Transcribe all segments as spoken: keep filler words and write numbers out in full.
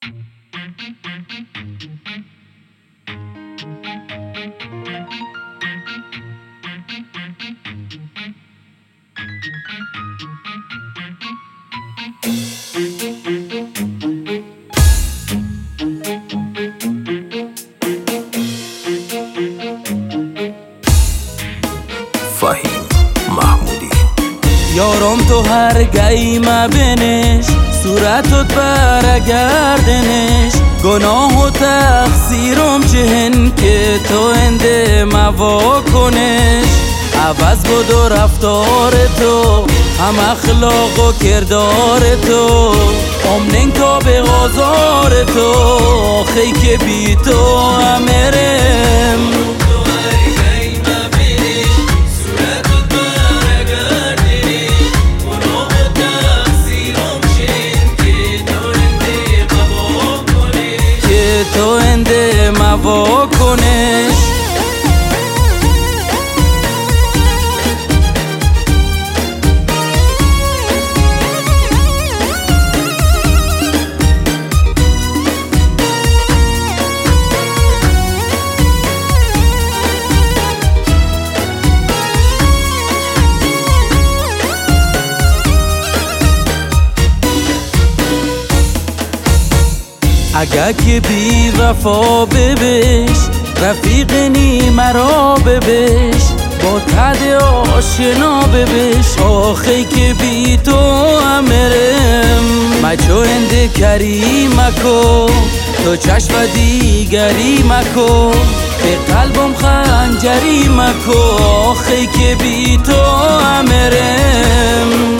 فهیم محمودی. یارم تو هر گهی مبینش، صورتت برگردنش. گناه و تقصیرم چهن که تو انده موا کنش. عوض بود و رفتار تو، هم اخلاق و کردار تو. امنین تا به غازار تو، خی که بی تو امرم. تو انده موا کنش. اگه که بی وفا ببش، رفیق نی مرا ببش. با تد آشنا ببش، آخی که بی تو امرم. مچو انده کری مکو، تو چشم دیگری مکو. به قلبم خنجری مکو، آخی که بی تو امرم.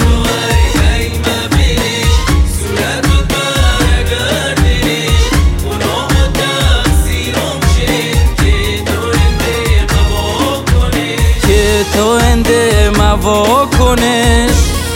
تو انده موا کنش.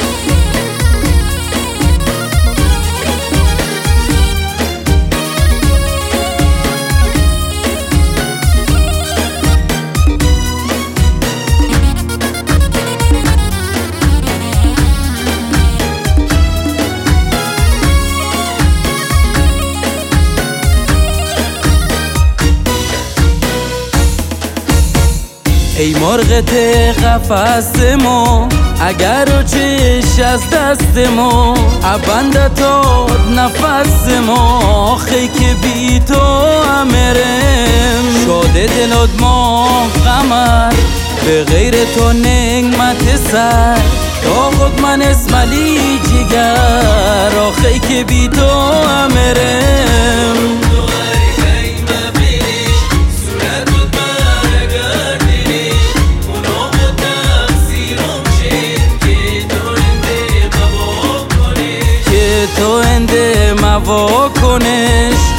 ای مرغ ته قفس ما، اگر و چش از دست ما. ابنده تا نفس ما، خی که بی تو امرم. شده دلت ما قمر، به غیر تو نعمت سر. داغت من اسمالی جگر، آخی که بی تو امرم. تو انده موا کنش.